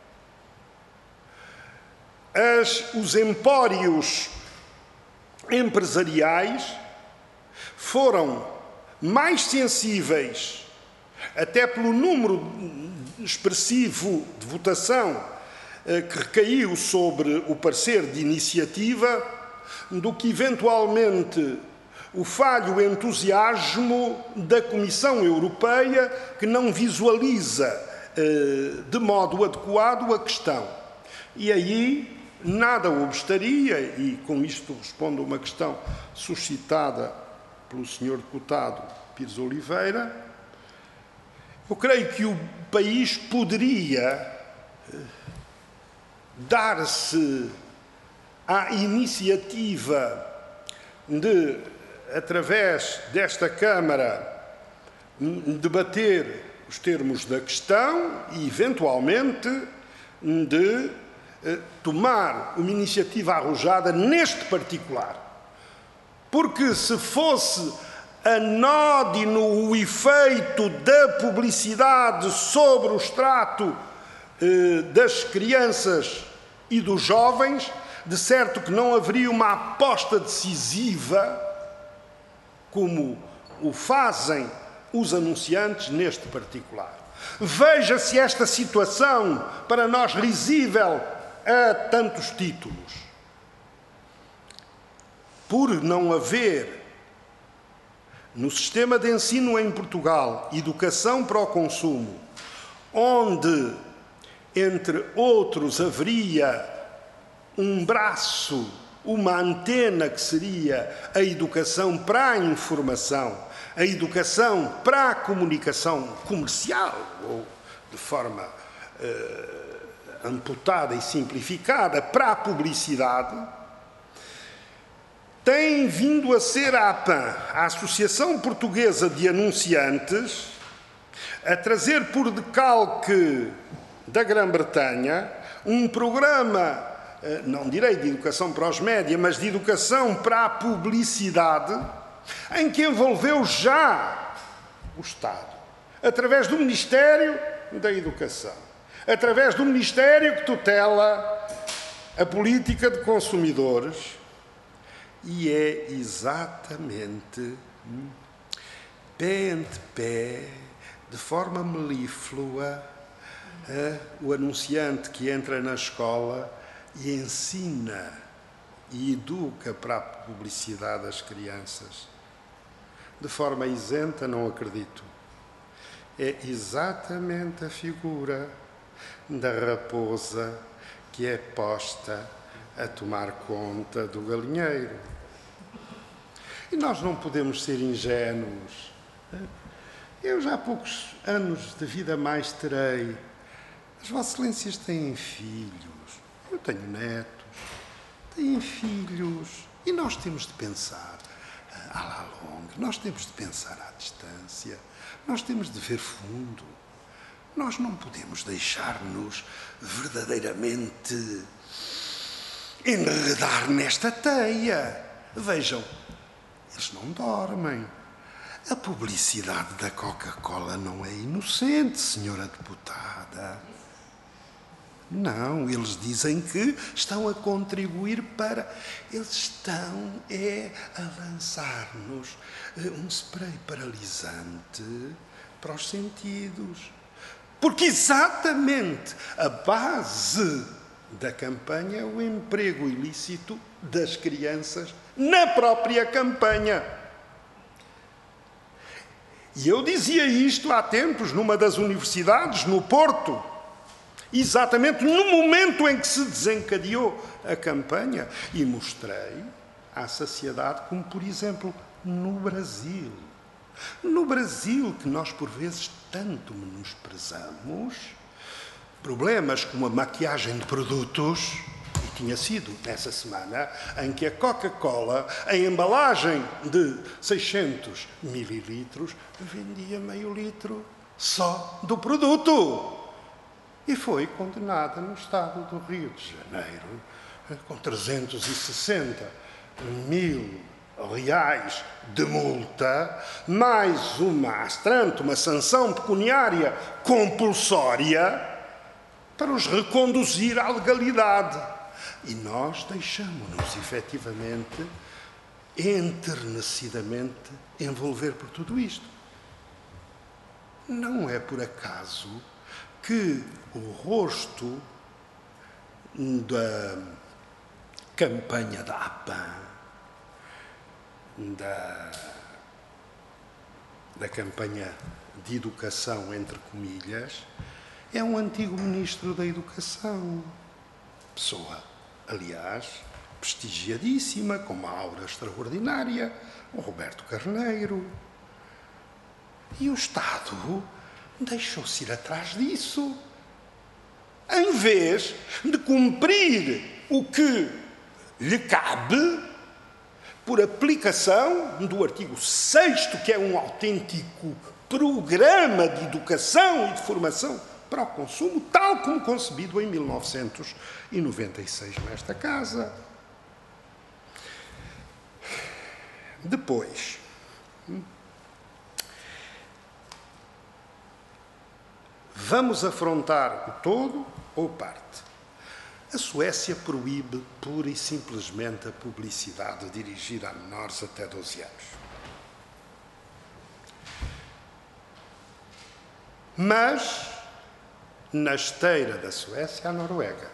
As, os empórios empresariais foram mais sensíveis, até pelo número expressivo de votação eh, que recaiu sobre o parecer de iniciativa, do que eventualmente o falho entusiasmo da Comissão Europeia, que não visualiza eh, de modo adequado a questão. E aí nada obstaria, e com isto respondo a uma questão suscitada pelo senhor deputado Pires Oliveira, eu creio que o país poderia dar-se à iniciativa de, através desta Câmara, debater os termos da questão e, eventualmente, de eh, tomar uma iniciativa arrojada neste particular. Porque se fosse anódino o efeito da publicidade sobre o extrato eh, das crianças e dos jovens, de certo que não haveria uma aposta decisiva, como o fazem os anunciantes neste particular. Veja-se esta situação, para nós risível a tantos títulos. Por não haver no sistema de ensino em Portugal educação para o consumo, onde, entre outros, haveria um braço, uma antena que seria a educação para a informação, a educação para a comunicação comercial, ou de forma eh, amputada e simplificada, para a publicidade, tem vindo a ser a APAN, a Associação Portuguesa de Anunciantes, a trazer por decalque da Grã-Bretanha um programa, não direi de educação para os média, mas de educação para a publicidade, em que envolveu já o Estado, através do Ministério da Educação, através do Ministério que tutela a política de consumidores, e é exatamente pé ante pé, de forma melíflua, o anunciante que entra na escola e ensina e educa para a publicidade das crianças. De forma isenta, não acredito. É exatamente a figura da raposa que é posta a tomar conta do galinheiro. E nós não podemos ser ingênuos. Eu já há poucos anos de vida mais terei. As Vossas Excelências têm filhos. Eu tenho netos, têm filhos, e nós temos de pensar à la longa, nós temos de pensar à distância, nós temos de ver fundo. Nós não podemos deixar-nos verdadeiramente enredar nesta teia. Vejam, eles não dormem. A publicidade da Coca-Cola não é inocente, senhora deputada. Não, eles dizem que estão a contribuir para... Eles estão é, a lançar-nos um spray paralisante para os sentidos. Porque exatamente a base da campanha é o emprego ilícito das crianças na própria campanha. E eu dizia isto há tempos numa das universidades, no Porto, exatamente no momento em que se desencadeou a campanha, e mostrei à sociedade como, por exemplo, no Brasil. No Brasil, que nós por vezes tanto menosprezamos, problemas como a maquiagem de produtos, e tinha sido nessa semana em que a Coca-Cola, a embalagem de seiscentos mililitros, vendia meio litro só do produto. E foi condenada no estado do Rio de Janeiro com trezentos e sessenta mil reais de multa, mais uma astrante, uma sanção pecuniária compulsória para os reconduzir à legalidade. E nós deixamos-nos, efetivamente, enternecidamente envolver por tudo isto. Não é por acaso que o rosto da campanha da APAN, da, da campanha de educação, entre comilhas, é um antigo ministro da Educação. Pessoa, aliás, prestigiadíssima, com uma aura extraordinária, o Roberto Carneiro. E o Estado deixou-se ir atrás disso. em vez de cumprir o que lhe cabe por aplicação do artigo sexto, que é um autêntico programa de educação e de formação para o consumo, tal como concebido em mil novecentos e noventa e seis nesta Casa. Depois, vamos afrontar o todo ou parte? A Suécia proíbe pura e simplesmente a publicidade dirigida a menores até doze anos. Mas, na esteira da Suécia, a Noruega.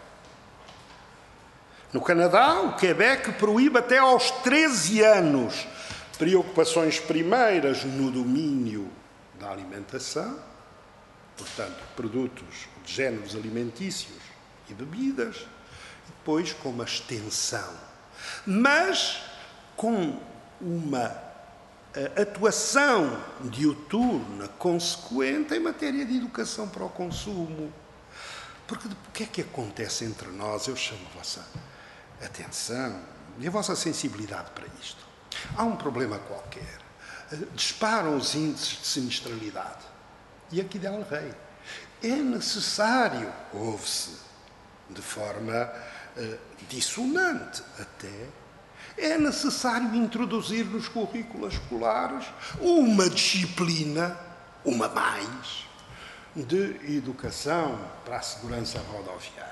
No Canadá, o Quebec proíbe até aos treze anos preocupações primeiras no domínio da alimentação, portanto, produtos de géneros alimentícios e bebidas, e depois com uma extensão, mas com uma atuação diuturna consequente em matéria de educação para o consumo. Porque o que é que acontece entre nós? Eu chamo a vossa atenção e a vossa sensibilidade para isto. Há um problema qualquer. Disparam os índices de sinistralidade. E aqui dá o rei. É necessário, ouve-se, de forma uh, dissonante até, é necessário introduzir nos currículos escolares uma disciplina, uma mais, de educação para a segurança rodoviária.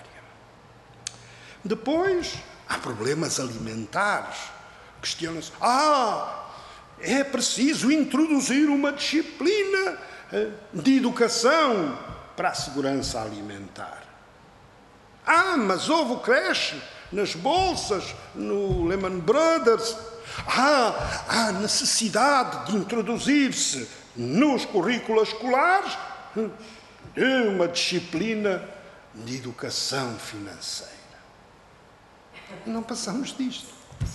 Depois, há problemas alimentares. Questiona-se, ah, é preciso introduzir uma disciplina de educação para a segurança alimentar. Ah, mas houve creche nas bolsas, no Lehman Brothers. Ah, há necessidade de introduzir-se nos currículos escolares uma disciplina de educação financeira. Não passamos disto.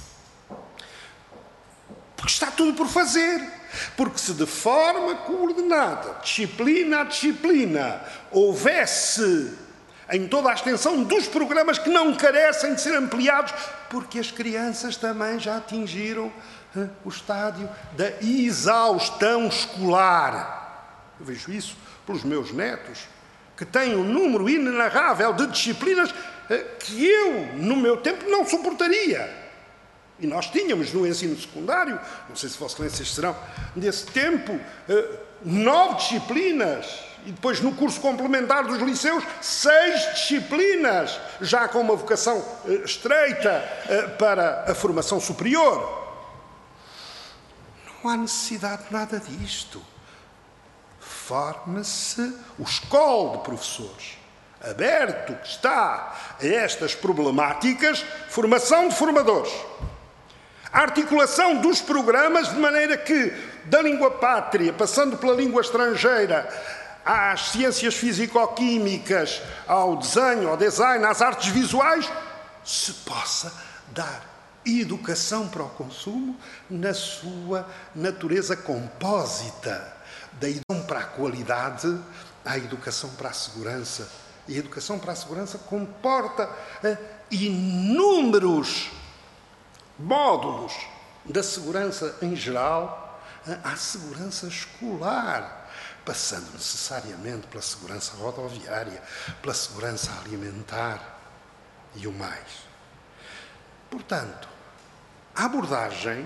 Porque está tudo por fazer. Porque se de forma coordenada, disciplina a disciplina, houvesse em toda a extensão dos programas que não carecem de ser ampliados, porque as crianças também já atingiram hein, o estádio da exaustão escolar. Eu vejo isso pelos meus netos, que têm um número inenarrável de disciplinas que eu, no meu tempo, não suportaria. E nós tínhamos no ensino secundário, não sei se Vossas Excelências serão desse tempo, nove disciplinas, e depois no curso complementar dos liceus, seis disciplinas, já com uma vocação estreita para a formação superior. Não há necessidade de nada disto. Forme-se o escola de professores, aberto que está a estas problemáticas, formação de formadores. A articulação dos programas de maneira que, da língua pátria, passando pela língua estrangeira, às ciências físico-químicas, ao desenho, ao design, às artes visuais, se possa dar educação para o consumo na sua natureza compósita, da educação para a qualidade à educação para a segurança. E a educação para a segurança comporta eh, inúmeros módulos da segurança em geral à segurança escolar, passando necessariamente pela segurança rodoviária, pela segurança alimentar e o mais. Portanto, a abordagem,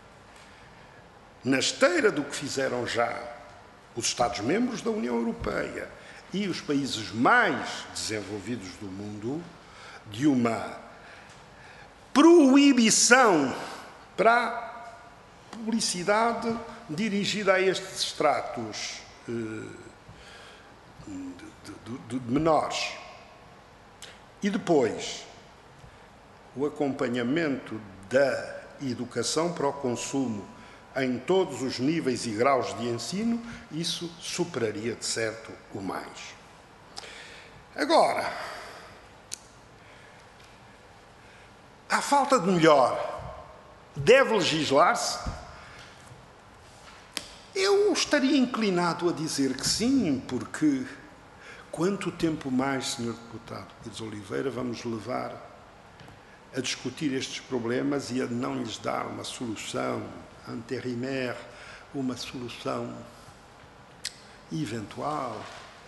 na esteira do que fizeram já os Estados-membros da União Europeia e os países mais desenvolvidos do mundo, de uma proibição para a publicidade dirigida a estes estratos eh, de, de, de menores. E depois, o acompanhamento da educação para o consumo em todos os níveis e graus de ensino, isso superaria, de certo, o mais. Agora, à falta de melhor, deve legislar-se? Eu estaria inclinado a dizer que sim, porque quanto tempo mais, senhor Deputado Pires Oliveira, vamos levar a discutir estes problemas e a não lhes dar uma solução intérimaire, uma solução eventual?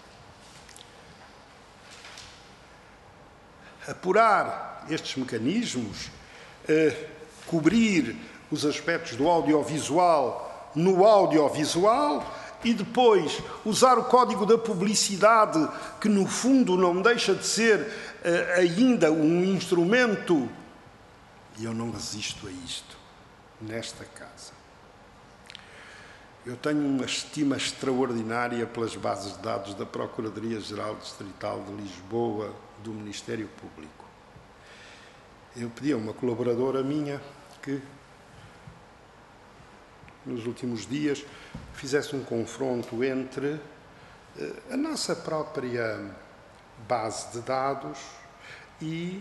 Apurar estes mecanismos, eh, cobrir os aspectos do audiovisual no audiovisual e depois usar o Código da Publicidade, que no fundo não deixa de ser eh, ainda um instrumento, e eu não resisto a isto, nesta casa. Eu tenho uma estima extraordinária pelas bases de dados da Procuradoria-Geral Distrital de Lisboa, do Ministério Público. Eu pedi a uma colaboradora minha que, nos últimos dias, fizesse um confronto entre eh, a nossa própria base de dados e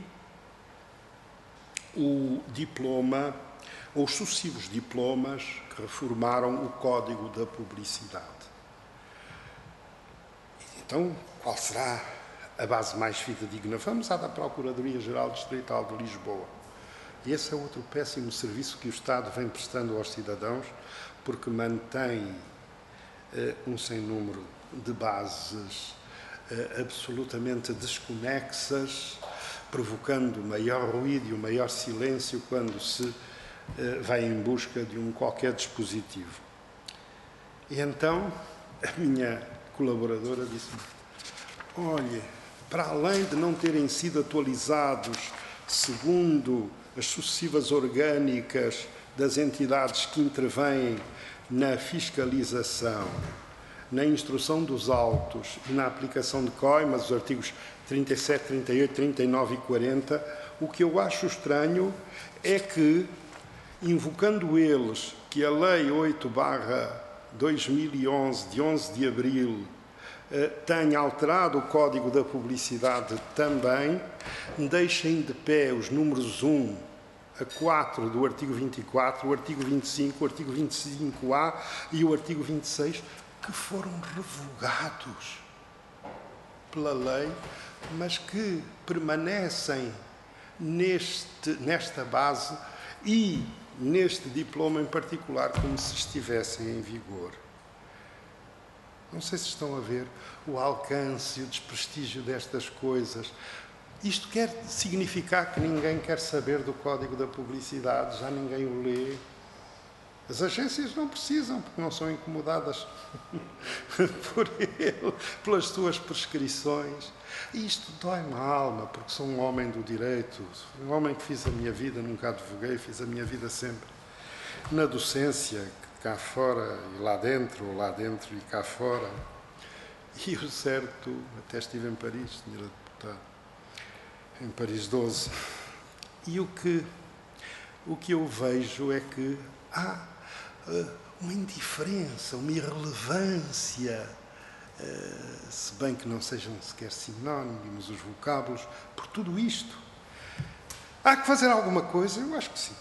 o diploma, ou os sucessivos diplomas que reformaram o Código da Publicidade. Então, qual será a base mais fidedigna? Vamos à da Procuradoria-Geral Distrital de Lisboa. E esse é outro péssimo serviço que o Estado vem prestando aos cidadãos, porque mantém eh, um sem número de bases eh, absolutamente desconexas, provocando maior ruído e um maior silêncio quando se eh, vai em busca de um qualquer dispositivo. E então, a minha colaboradora disse-me: olhe, para além de não terem sido atualizados segundo as sucessivas orgânicas das entidades que intervêm na fiscalização, na instrução dos autos e na aplicação de coimas, os artigos trinta e sete, trinta e oito, trinta e nove e quarenta, o que eu acho estranho é que, invocando eles que a Lei oito barra dois mil e onze, de onze de abril, tenha alterado o Código da Publicidade também, deixem de pé os números um a quatro do artigo vinte e quatro, o artigo vinte e cinco, o artigo vinte e cinco A e o artigo vinte e seis, que foram revogados pela lei, mas que permanecem neste, nesta base e neste diploma em particular como se estivessem em vigor. Não sei se estão a ver o alcance e o desprestígio destas coisas. Isto quer significar que ninguém quer saber do Código da Publicidade, já ninguém o lê. As agências não precisam, porque não são incomodadas por ele, pelas suas prescrições. E isto dói-me a alma, porque sou um homem do direito, um homem que fiz a minha vida, nunca advoguei, fiz a minha vida sempre na docência, cá fora e lá dentro, ou lá dentro e cá fora. E o certo, até estive em Paris, senhora deputada, em Paris doze, e o que, o que eu vejo é que há uh, uma indiferença, uma irrelevância, uh, se bem que não sejam sequer sinónimos os vocábulos, por tudo isto. Há que fazer alguma coisa? Eu acho que sim.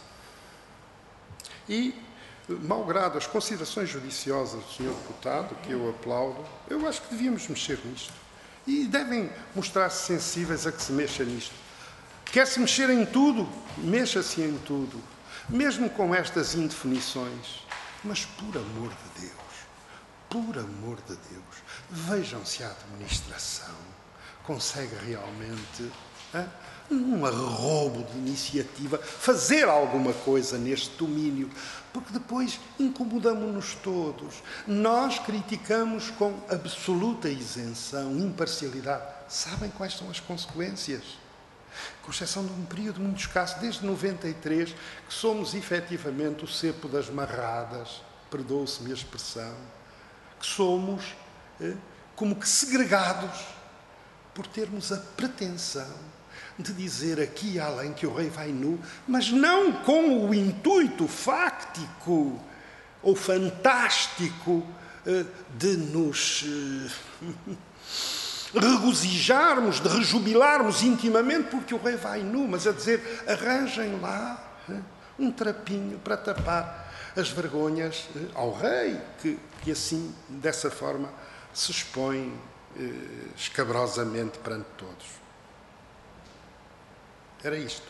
E, malgrado as considerações judiciosas do senhor deputado, que eu aplaudo, eu acho que devíamos mexer nisto. E devem mostrar-se sensíveis a que se mexa nisto. Quer-se mexer em tudo? Mexa-se em tudo. Mesmo com estas indefinições. Mas, por amor de Deus, por amor de Deus, vejam se a administração consegue realmente, hein, num arrobo de iniciativa, fazer alguma coisa neste domínio, porque depois incomodamos-nos todos. Nós criticamos com absoluta isenção, imparcialidade. Sabem quais são as consequências? Com exceção de um período muito escasso, desde noventa e três, que somos efetivamente o cepo das marradas, perdoe-se-me a expressão, que somos eh, como que segregados por termos a pretensão de dizer aqui e além que o rei vai nu, mas não com o intuito fáctico ou fantástico eh, de nos eh, regozijarmos, de rejubilarmos intimamente porque o rei vai nu, mas a dizer, arranjem lá eh, um trapinho para tapar as vergonhas eh, ao rei, que, que assim, dessa forma, se expõe eh, escabrosamente perante todos. Era isto.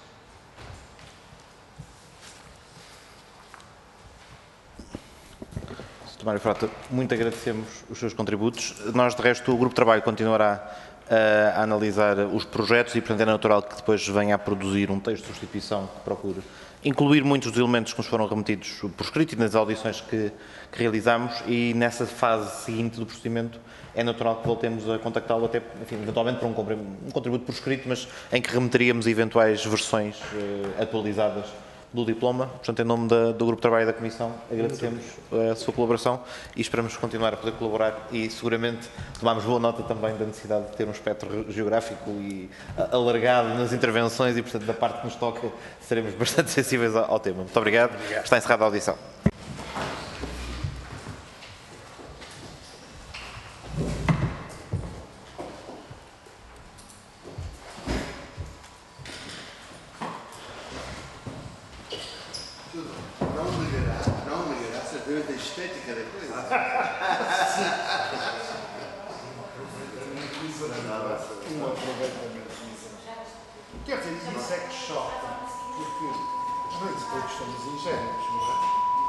doutor Mário Frota, muito agradecemos os seus contributos. Nós, de resto, o Grupo de Trabalho continuará a analisar os projetos e, portanto, é natural que depois venha a produzir um texto de substituição que procure incluir muitos dos elementos que nos foram remetidos por escrito e nas audições que, que realizamos, e nessa fase seguinte do procedimento é natural que voltemos a contactá-lo, até, enfim, eventualmente para um contributo por escrito, mas em que remeteríamos eventuais versões eh, atualizadas do diploma. Portanto, em nome da, do Grupo de Trabalho e da Comissão, agradecemos a sua colaboração e esperamos continuar a poder colaborar, e seguramente tomamos boa nota também da necessidade de ter um espectro geográfico e alargado nas intervenções e, portanto, da parte que nos toca, seremos bastante sensíveis ao, ao tema. Muito obrigado. obrigado. Está encerrada a audição. Não negará, não negará certamente a estética da coisa. Um aproveitamento. Quer dizer, isso é que choca, porque às vezes todos estamos ingênuos, não é?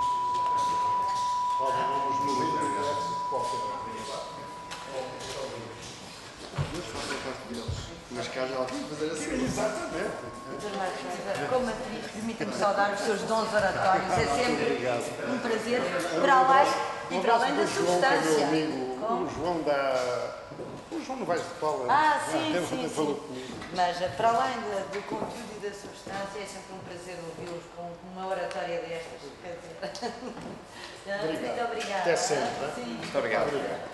Podemos nos mover de qualquer maneira. Mas cá já ouvi fazer assim. Exatamente. doutor Mário Frota, como atriz, permita-me saudar os seus dons oratórios. É sempre um prazer, para além e para além da substância. Meu amigo, o João da... O João não vai de Paula. Ah, sim, Ele sim, falou sim. comigo. Mas para além do conteúdo e da substância, é sempre um prazer ouvi-los com uma oratória destas. Quer dizer. Muito obrigada. Até sempre. Sim. Muito obrigado.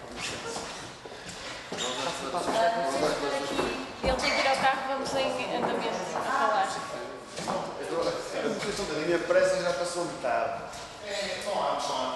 Ele tem que ir ao carro, vamos em andamento a falar. A minha pressa já passou metade. É, não há, não há.